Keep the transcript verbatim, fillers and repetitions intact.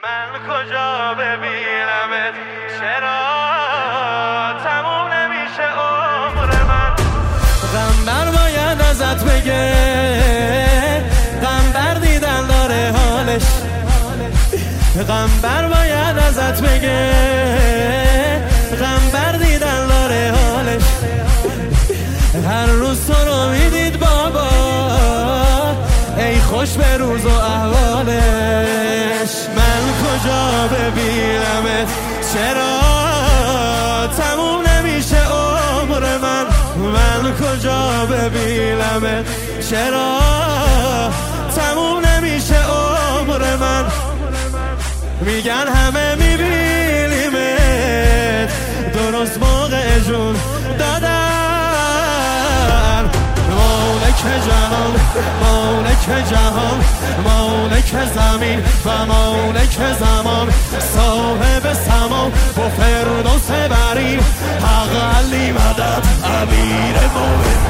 من کجا ببینمت، چرا تموم نمیشه عمر من. غمبر باید ازت بگه، غمبر دیدن داره حالش. غمبر باید ازت بگه، غمبر دیدن داره حالش. هر روز تو رو میدید بابا، ای خوش به روز و احوالش. من کجا ببینمت، چرا تموم نمیشه عمر من. من کجا ببینمت، چرا تموم نمیشه عمر من. میگن همه میبینیمت، درست موقع جون دادن. مالک جهان، مالک جهان، مالک زمین و مالک زمان، صاحب سما با فردوس برین، حق علی مدد امیر مومن.